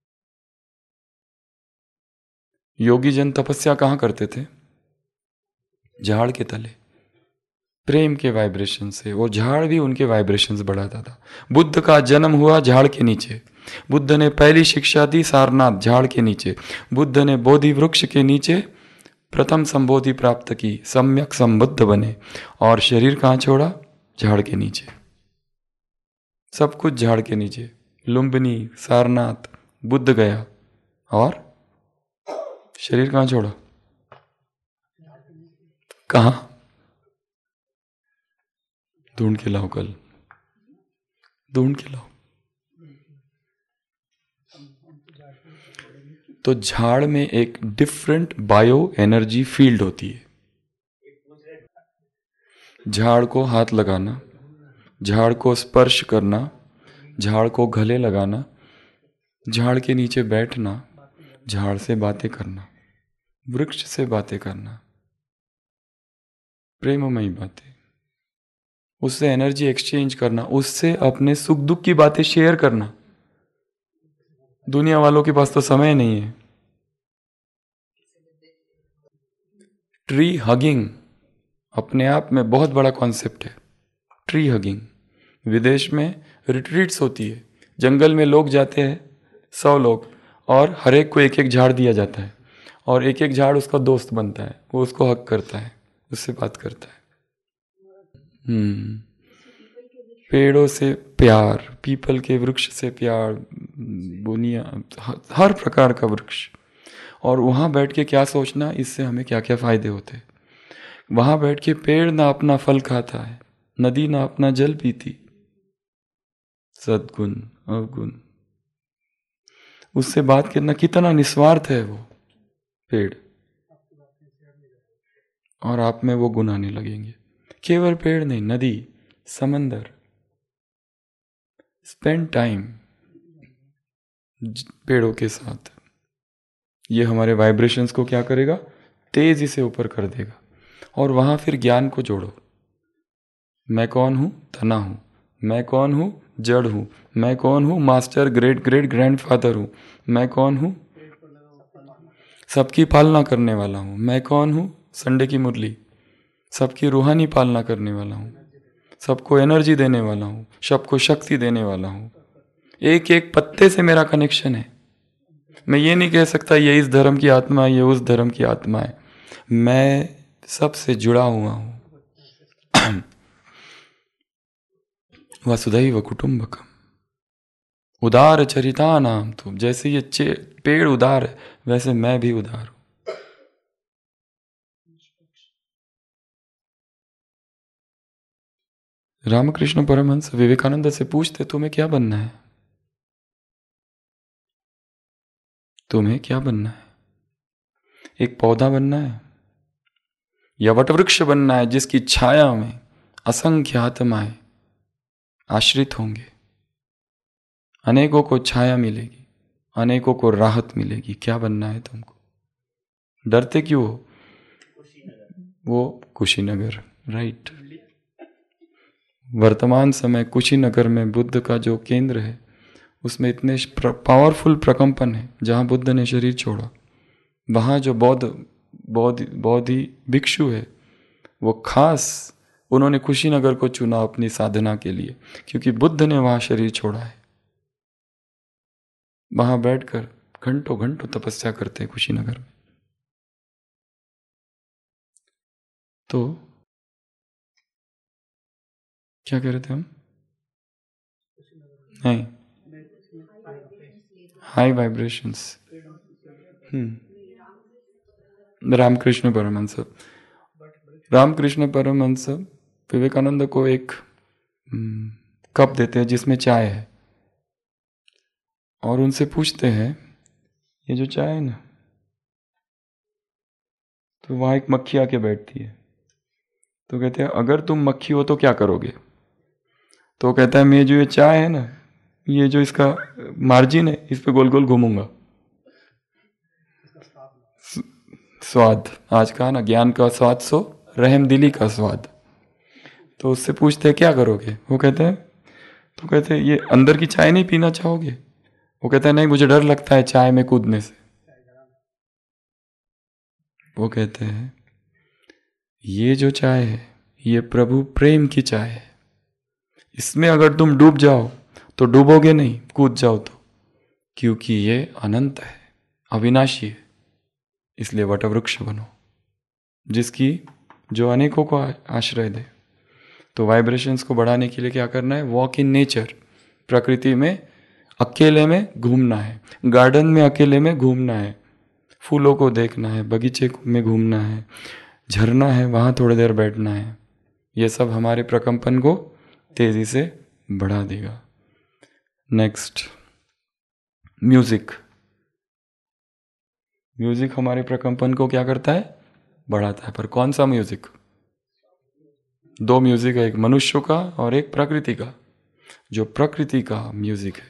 योगी जन तपस्या कहाँ करते थे? झाड़ के तले, प्रेम के वाइब्रेशन से, और झाड़ भी उनके वाइब्रेशंस बढ़ाता था। बुद्ध का जन्म हुआ झाड़ के नीचे, बुद्ध ने पहली शिक्षा दी सारनाथ झाड़ के नीचे, बुद्ध ने बोधि वृक्ष के नीचे प्रथम संबोधि प्राप्त की, सम्यक संबुद्ध बने। और शरीर कहाँ छोड़ा? झाड़ के नीचे, सब कुछ झाड़ के नीचे। लुम्बिनी, सारनाथ, बुद्ध गया, और शरीर कहाँ छोड़ा? कहाँ? ढूंढ के लाओ, कल ढूंढ के लाओ। तो झाड़ में एक डिफरेंट बायो एनर्जी फील्ड होती है। झाड़ को हाथ लगाना, झाड़ को स्पर्श करना, झाड़ को गले लगाना, झाड़ के नीचे बैठना, झाड़ से बातें करना, वृक्ष से बातें करना, प्रेममयी बातें, उससे एनर्जी एक्सचेंज करना, उससे अपने सुख दुख की बातें शेयर करना। दुनिया वालों के पास तो समय नहीं है। ट्री हगिंग अपने आप में बहुत बड़ा कॉन्सेप्ट है। ट्री हगिंग, विदेश में रिट्रीट्स होती है, जंगल में लोग जाते हैं, सौ लोग, और हर एक को एक एक झाड़ दिया जाता है, और एक एक झाड़ उसका दोस्त बनता है, वो उसको हक करता है, उससे बात करता है। हम्म पेड़ों से प्यार, पीपल के वृक्ष से प्यार, बुनिया, हर प्रकार का वृक्ष। और वहाँ बैठ के क्या सोचना, इससे हमें क्या क्या फायदे होते। वहाँ बैठ के पेड़ ना अपना फल खाता है, नदी ना अपना जल पीती, सद्गुण अवगुण, उससे बात करना, कितना निस्वार्थ है वो पेड़, और आप में वो गुण आने लगेंगे। केवल पेड़ नहीं, नदी, समंदर, स्पेंड टाइम पेड़ों के साथ। ये हमारे वाइब्रेशंस को क्या करेगा? तेजी से ऊपर कर देगा। और वहां फिर ज्ञान को जोड़ो। मैं कौन हूं? तना हूं। मैं कौन हूं? जड़ हूं। मैं कौन हूं? मास्टर, ग्रेट ग्रेट ग्रैंडफादर हूं। मैं कौन हूं? सबकी पालना करने वाला हूं। मैं कौन हूं? संडे की मुरली, सबकी रूहानी पालना करने वाला हूं, सबको एनर्जी देने वाला हूं, सबको शक्ति देने वाला हूं। एक एक पत्ते से मेरा कनेक्शन है। मैं ये नहीं कह सकता ये इस धर्म की आत्मा है, ये उस धर्म की आत्मा है। मैं सबसे जुड़ा हुआ हूं। वसुधैव कुटुंबकम, उदार चरिता नाम। तो जैसे ये पेड़ उदार है, वैसे मैं भी उदार हूं। रामकृष्ण परमहंस विवेकानंद से पूछते, तुम्हें क्या बनना है? तुम्हें क्या बनना है? एक पौधा बनना है, या वटवृक्ष बनना है जिसकी छाया में असंख्य आत्माएं आश्रित होंगे, अनेकों को छाया मिलेगी, अनेकों को राहत मिलेगी? क्या बनना है तुमको? डरते क्यों हो? वो कुशीनगर, राइट। वर्तमान समय कुशीनगर में बुद्ध का जो केंद्र है, उसमें इतने पावरफुल प्रकंपन है। जहाँ बुद्ध ने शरीर छोड़ा, वहाँ जो बौद्ध बौद्ध बौद्धि भिक्षु है, वो खास उन्होंने कुशीनगर को चुना अपनी साधना के लिए, क्योंकि बुद्ध ने वहाँ शरीर छोड़ा है। वहाँ बैठकर घंटों घंटों तपस्या करते हैं कुशीनगर में। तो क्या कह रहे थे हम? नहीं, हाई वाइब्रेशंस। हम्म रामकृष्ण परमहंस रामकृष्ण परमहंस विवेकानंद को एक कप देते हैं जिसमें चाय है और उनसे पूछते हैं ये जो चाय है ना, तो वहां एक मक्खी आके बैठती है। तो कहते हैं अगर तुम मक्खी हो तो क्या करोगे? तो कहता है मैं जो ये चाय है ना, ये जो इसका मार्जिन है इस पे गोल गोल घूमूंगा। स्वाद, आज कहा ना ज्ञान का स्वाद सो रहमदिली का स्वाद। तो उससे पूछते हैं क्या करोगे? वो कहते हैं तो कहते हैं ये अंदर की चाय नहीं पीना चाहोगे? वो कहता है नहीं, मुझे डर लगता है चाय में कूदने से। वो कहते हैं ये जो चाय है ये प्रभु प्रेम की चाय है, इसमें अगर तुम डूब जाओ तो डूबोगे नहीं, कूद जाओ तो, क्योंकि ये अनंत है, अविनाशी है। इसलिए वटवृक्ष बनो जिसकी जो अनेकों को आश्रय दे। तो वाइब्रेशंस को बढ़ाने के लिए क्या करना है? वॉक इन नेचर, प्रकृति में अकेले में घूमना है, गार्डन में अकेले में घूमना है, फूलों को देखना है, बगीचे में घूमना है, झरना है वहाँ थोड़ी देर बैठना है। ये सब हमारे प्रकंपन को तेजी से बढ़ा देगा। Next, music. म्यूजिक हमारे प्रकंपन को क्या करता है? बढ़ाता है। पर कौन सा म्यूजिक? दो म्यूजिक है, एक मनुष्य का और एक प्रकृति का। जो प्रकृति का म्यूजिक है,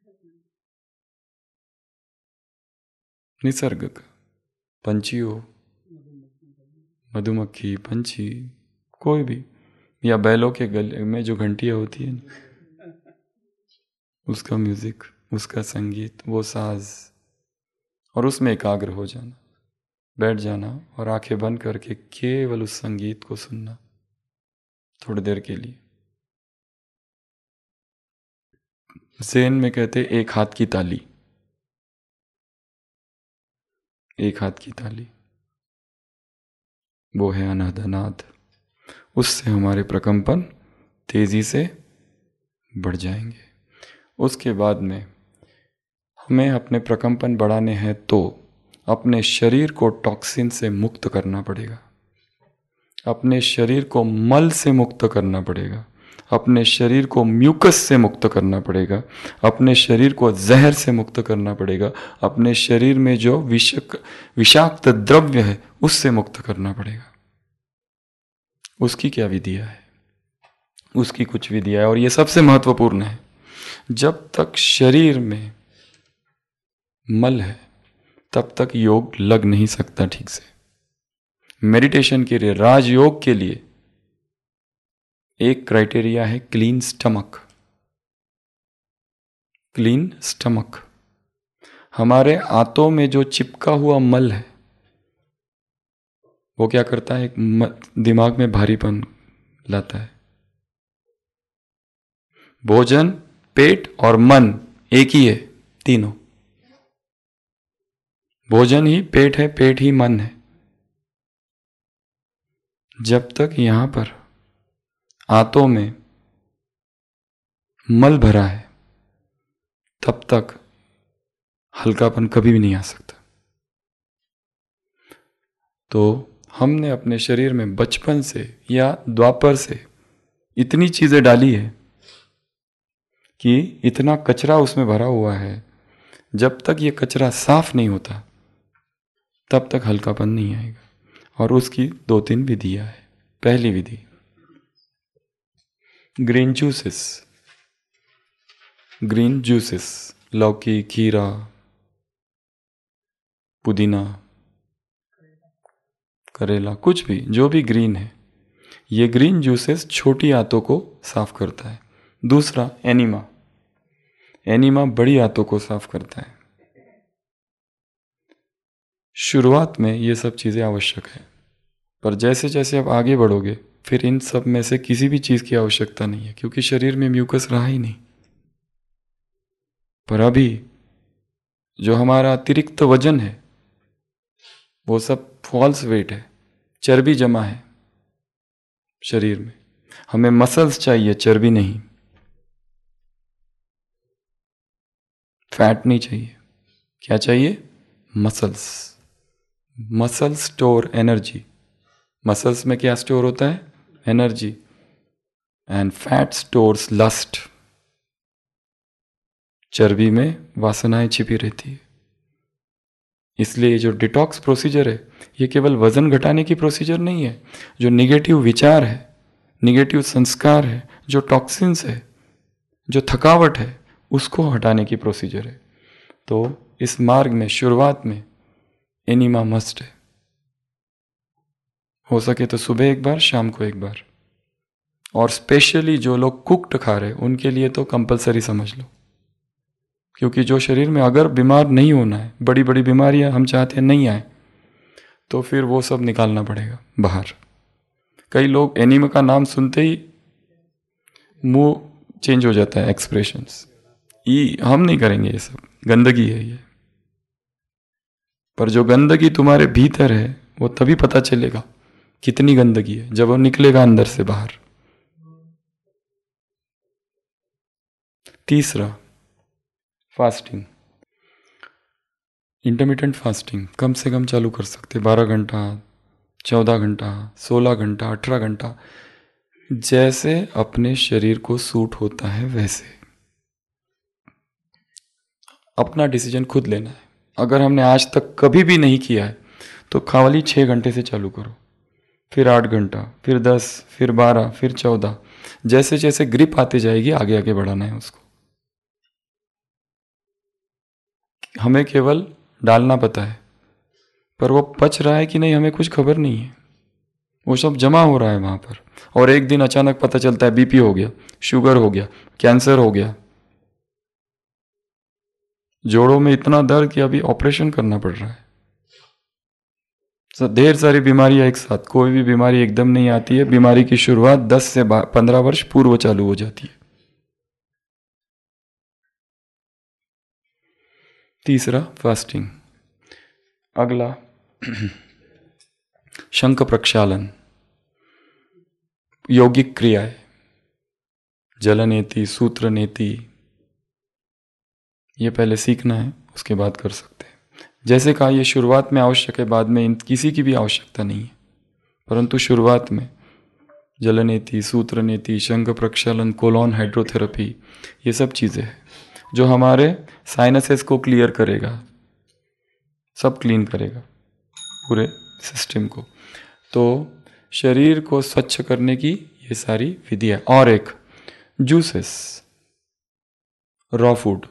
निसर्ग का, पंछियों, मधुमक्खी, पंछी, कोई भी, या बैलों के गले में जो घंटियां होती है ना, उसका म्यूजिक, उसका संगीत, वो साज, और उसमें एकाग्र हो जाना, बैठ जाना और आंखें बंद करके केवल उस संगीत को सुनना थोड़ी देर के लिए। ज़ेन में कहते एक हाथ की ताली, एक हाथ की ताली, वो है अनाद अनाद। उससे हमारे प्रकंपन तेजी से बढ़ जाएंगे। उसके बाद में हमें अपने प्रकंपन बढ़ाने हैं तो अपने शरीर को टॉक्सिन से मुक्त करना पड़ेगा, अपने शरीर को मल से मुक्त करना पड़ेगा, अपने शरीर को म्यूकस से मुक्त करना पड़ेगा, अपने शरीर को जहर से मुक्त करना पड़ेगा, अपने शरीर में जो विषक विषाक्त द्रव्य है उससे मुक्त करना पड़ेगा। उसकी क्या विधियां है? उसकी कुछ विधियां है और ये सबसे महत्वपूर्ण है। जब तक शरीर में मल है तब तक योग लग नहीं सकता ठीक से। मेडिटेशन के लिए, राजयोग के लिए एक क्राइटेरिया है क्लीन स्टमक। Clean stomach. हमारे आंतों में जो चिपका हुआ मल है वो क्या करता है? एक दिमाग में भारीपन लाता है। भोजन, पेट और मन एक ही है, तीनों। भोजन ही पेट है, पेट ही मन है। जब तक यहां पर आंतों में मल भरा है तब तक हल्कापन कभी भी नहीं आ सकता। तो हमने अपने शरीर में बचपन से या द्वापर से इतनी चीजें डाली है कि इतना कचरा उसमें भरा हुआ है, जब तक ये कचरा साफ नहीं होता तब तक हल्कापन नहीं आएगा। और उसकी दो तीन विधियां है। पहली विधि, ग्रीन जूसेस। ग्रीन जूसेस, लौकी, खीरा, पुदीना, करेला, कुछ भी जो भी ग्रीन है, ये ग्रीन जूसेस छोटी आंतों को साफ करता है। दूसरा, एनिमा। एनिमा बड़ी आंतों को साफ करता है। शुरुआत में ये सब चीज़ें आवश्यक है, पर जैसे जैसे आप आगे बढ़ोगे फिर इन सब में से किसी भी चीज़ की आवश्यकता नहीं है, क्योंकि शरीर में म्यूकस रहा ही नहीं। पर अभी जो हमारा अतिरिक्त वजन है वो सब फॉल्स वेट है, चर्बी जमा है शरीर में। हमें मसल्स चाहिए, चर्बी नहीं। फैट नहीं चाहिए। क्या चाहिए? Muscles. Muscle store energy. Muscles में क्या स्टोर होता है? Energy. And fat stores lust. चर्बी में वासनाएं छिपी रहती है। इसलिए जो डिटॉक्स प्रोसीजर है ये केवल वजन घटाने की प्रोसीजर नहीं है। जो निगेटिव विचार है, निगेटिव संस्कार है, जो टॉक्सिन्स है, जो थकावट है, उसको हटाने की प्रोसीजर है। तो इस मार्ग में शुरुआत में एनिमा मस्ट है। हो सके तो सुबह एक बार, शाम को एक बार। और स्पेशली जो लोग कुक्ड खा रहे उनके लिए तो कंपलसरी समझ लो, क्योंकि जो शरीर में अगर बीमार नहीं होना है, बड़ी बड़ी बीमारियां हम चाहते हैं नहीं आए, तो फिर वो सब निकालना पड़ेगा बाहर। कई लोग एनीमा का नाम सुनते ही मुंह चेंज हो जाता है, एक्सप्रेशंस। ये हम नहीं करेंगे, ये सब गंदगी है ये। पर जो गंदगी तुम्हारे भीतर है वो तभी पता चलेगा कितनी गंदगी है, जब वो निकलेगा अंदर से बाहर। तीसरा, फास्टिंग। इंटरमिटेंट फास्टिंग कम से कम चालू कर सकते, बारह घंटा, चौदह घंटा, सोलह घंटा, अठारह घंटा, जैसे अपने शरीर को सूट होता है वैसे। अपना डिसीजन खुद लेना है। अगर हमने आज तक कभी भी नहीं किया है तो खाली छः घंटे से चालू करो, फिर आठ घंटा, फिर दस, फिर बारह, फिर चौदह। जैसे जैसे ग्रिप आती जाएगी आगे आगे बढ़ाना है उसको। हमें केवल डालना पता है, पर वो पच रहा है कि नहीं हमें कुछ खबर नहीं है। वो सब जमा हो रहा है वहां पर, और एक दिन अचानक पता चलता है बीपी हो गया, शुगर हो गया, कैंसर हो गया, जोड़ों में इतना दर्द कि अभी ऑपरेशन करना पड़ रहा है। ढेर सारी बीमारियां एक साथ। कोई भी बीमारी एकदम नहीं आती है। बीमारी की शुरुआत दस से पंद्रह वर्ष पूर्व चालू हो जाती है। तीसरा, फास्टिंग। अगला शंख प्रक्षालन, यौगिक क्रियाएं, जलनेति, सूत्र नेति, ये पहले सीखना है, उसके बाद कर सकते हैं। जैसे कहा, ये शुरुआत में आवश्यक है, बाद में इन किसी की भी आवश्यकता नहीं है, परंतु शुरुआत में जलनेति, सूत्र नेति, शंख प्रक्षालन, कोलोन हाइड्रोथेरेपी, ये सब चीज़ें हैं जो हमारे साइनसेस को क्लियर करेगा, सब क्लीन करेगा पूरे सिस्टम को। तो शरीर को स्वच्छ करने की ये सारी विधि है। और एक, जूसेस, रॉ फूड।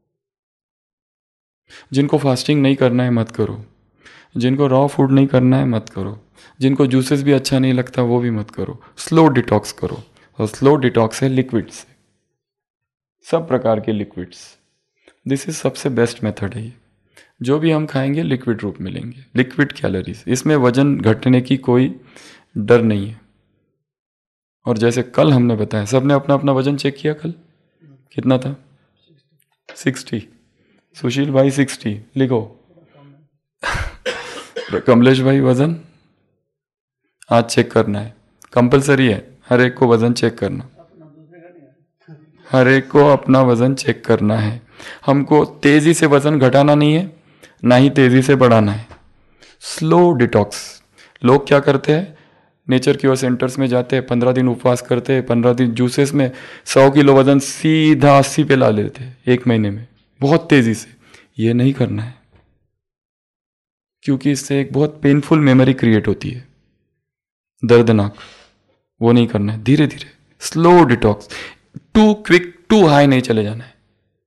जिनको फास्टिंग नहीं करना है मत करो, जिनको रॉ फूड नहीं करना है मत करो, जिनको जूसेस भी अच्छा नहीं लगता वो भी मत करो। स्लो डिटॉक्स करो, और स्लो डिटॉक्स है लिक्विड से, सब प्रकार के लिक्विड्स। दिस इज सबसे बेस्ट मेथड है ये। जो भी हम खाएंगे लिक्विड रूप में लेंगे, लिक्विड कैलोरीज। इसमें वजन घटने की कोई डर नहीं है। और जैसे कल हमने बताया, सबने अपना अपना वजन चेक किया कल, कितना था? सिक्सटी। सुशील भाई सिक्सटी, लिखो। कमलेश भाई वजन आज चेक करना है, कंपलसरी है, हर एक को वजन चेक करना, हर एक को अपना वजन चेक करना है। हमको तेजी से वजन घटाना नहीं है, ना ही तेजी से बढ़ाना है। Slow detox. लोग क्या करते हैं, नेचर क्योर सेंटर्स में जाते हैं, पंद्रह दिन उपवास करते हैं, पंद्रह दिन जूसेस में सौ किलो वजन सीधा अस्सी पे ला लेते हैं एक महीने में, बहुत तेजी से। ये नहीं करना है, क्योंकि इससे एक बहुत पेनफुल मेमोरी क्रिएट होती है, दर्दनाक। वो नहीं करना है। धीरे धीरे slow detox. Too quick to high नहीं चले जाना है,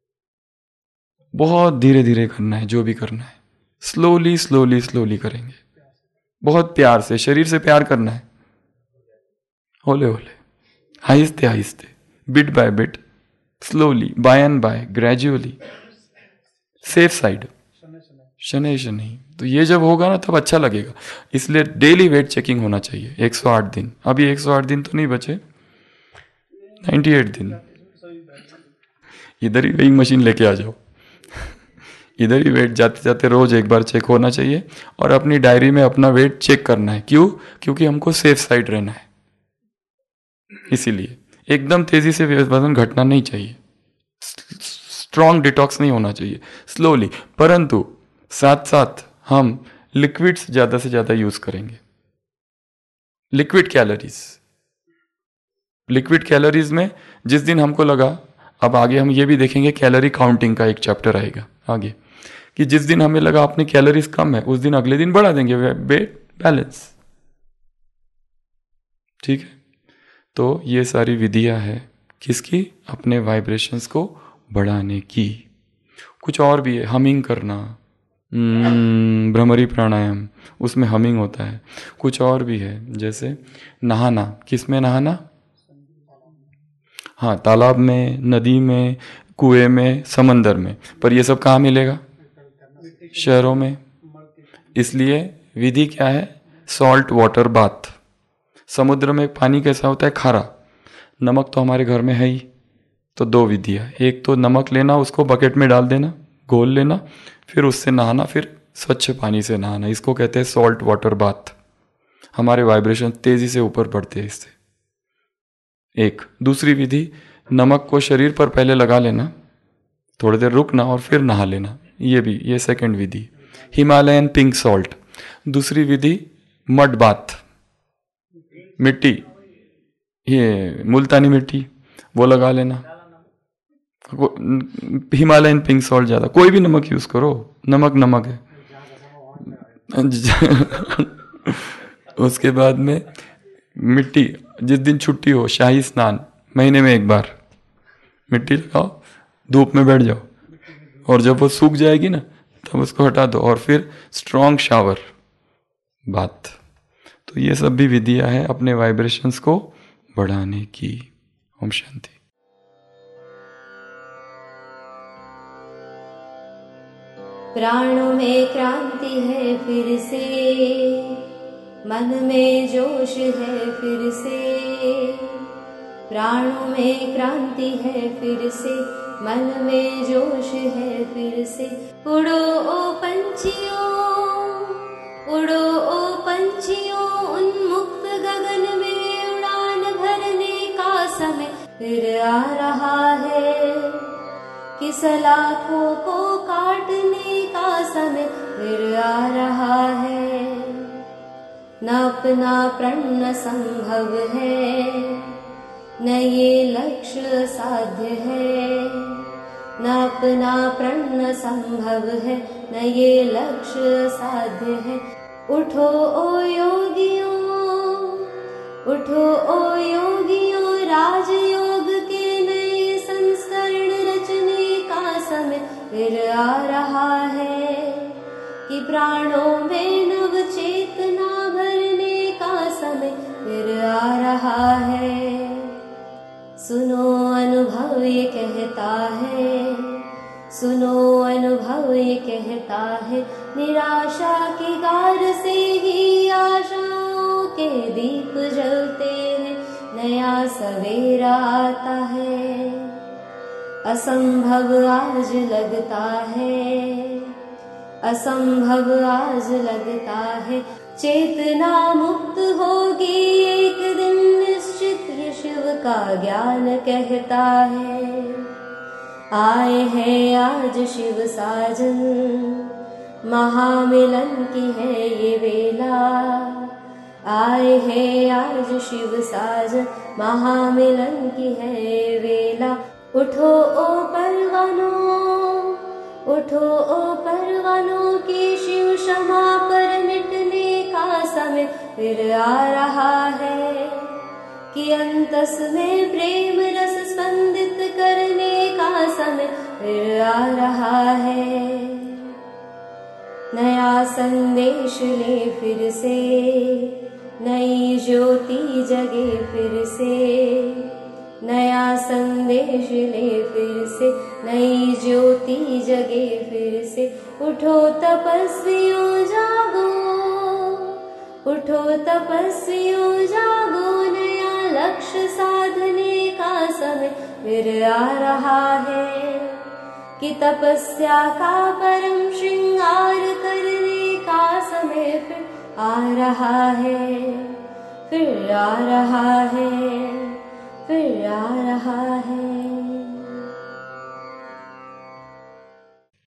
बहुत धीरे धीरे करना है। जो भी करना है स्लोली स्लोली स्लोली करेंगे, बहुत प्यार से, शरीर से प्यार करना है, होले होले, आहिस्ते आहिस्ते, bit by bit, slowly, by and by, gradually, safe side, शनै शनै। तो ये जब होगा ना तब अच्छा लगेगा। इसलिए डेली वेट चेकिंग होना चाहिए एक सौ आठ दिन। अभी एक सौ आठ दिन तो नहीं बचे, अट्ठानवे दिन। इधर ही वेइंग मशीन लेके आ जाओ, इधर ही वेट जाते जाते रोज एक बार चेक होना चाहिए। और अपनी डायरी में अपना वेट चेक करना है। क्यों? क्योंकि हमको सेफ साइड रहना है। इसीलिए एकदम तेजी से वजन घटना नहीं चाहिए, स्ट्रॉन्ग डिटॉक्स नहीं होना चाहिए, स्लोली, परंतु साथ साथ हम लिक्विड्स ज्यादा से ज्यादा यूज करेंगे। लिक्विड कैलोरीज, लिक्विड कैलोरीज में जिस दिन हमको लगा, अब आगे हम ये भी देखेंगे, कैलोरी काउंटिंग का एक चैप्टर आएगा आगे, कि जिस दिन हमें लगा अपनी कैलोरीज कम है, उस दिन अगले दिन बढ़ा देंगे, वेट बैलेंस। ठीक है, तो ये सारी विधियां है किसकी? अपने वाइब्रेशंस को बढ़ाने की। कुछ और भी है, हमिंग करना, भ्रमरी प्राणायाम, उसमें हमिंग होता है। कुछ और भी है, जैसे नहाना, किसमें नहाना? हाँ, तालाब में, नदी में, कुएं में, समंदर में। पर ये सब कहाँ मिलेगा? शहरों में। इसलिए विधि क्या है? Salt water bath. समुद्र में पानी कैसा होता है? खारा। नमक तो हमारे घर में है ही, तो दो विधियाँ, एक तो नमक लेना, उसको बकेट में डाल देना, घोल लेना, फिर उससे नहाना, फिर स्वच्छ पानी से नहाना, इसको कहते हैं सॉल्ट वाटर बाथ। हमारे वाइब्रेशन तेजी से ऊपर बढ़ते हैं इससे। एक दूसरी विधि, नमक को शरीर पर पहले लगा लेना, थोड़ी देर रुकना और फिर नहा लेना, ये भी, ये सेकंड विधि, हिमालयन पिंक सॉल्ट। दूसरी विधि मड बाथ, मिट्टी, ये मुल्तानी मिट्टी, वो लगा लेना, हिमालयन पिंक सॉल्ट ज्यादा, कोई भी नमक यूज करो, नमक नमक है। उसके बाद में मिट्टी, जिस दिन छुट्टी हो, शाही स्नान, महीने में एक बार मिट्टी लगाओ, धूप में बैठ जाओ, और जब वो सूख जाएगी ना, तब उसको हटा दो, और फिर स्ट्रॉन्ग शावर बाथ। तो ये सब भी विधियां है अपने वाइब्रेशंस को बढ़ाने की। ओम शांति। प्राणों में क्रांति है फिर से, मन में जोश है फिर से। प्राणों में क्रांति है फिर से, मन में जोश है फिर से। उड़ो ओ पंछियों, उड़ो ओ पंछियों, उन्मुक्त गगन में उड़ान भरने का समय फिर आ रहा है। कि सलाखों को काटने का समय फिर आ रहा है। न अपना प्रण संभव है, न ये लक्ष्य साध्य है। न अपना प्रण संभव है, न ये लक्ष्य साध्य है। उठो ओ योगियों, उठो ओ योगियों, राजयोग के नए संस्करण रचने का समय फिर आ रहा है। कि प्राणों में नव चेतना भरने का समय फिर आ रहा है। सुनो अनुभव ये कहता है, सुनो अनुभव ये कहता है। निराशा की गार से ही आशाओं के दीप जलते हैं, नया सवेरा आता है। असंभव आज लगता है, असंभव आज लगता है। चेतना मुक्त होगी एक दिन निश्चित, ये शिव का ज्ञान कहता है। आए हैं आज शिव साजन, महामिलन की है ये वेला। आए हैं आज शिव साजन, महामिलन की है ये वेला। उठो ओ परवानों, उठो ओ परवानों, की शिव क्षमा पर मिटने का समय फिर आ रहा है। कि अंतस में प्रेम रस स्पंदित करने का समय फिर आ रहा है। नया संदेश ले फिर से, नई ज्योति जगे फिर से। नया संदेश ले फिर से, नई ज्योति जगे फिर से। उठो तपस्वियों जागो, उठो तपस्वियों जागो, नया लक्ष्य साधने का समय फिर आ रहा है। कि तपस्या का परम श्रृंगार करने का समय फिर आ रहा है, फिर आ रहा है, फिर आ रहा है।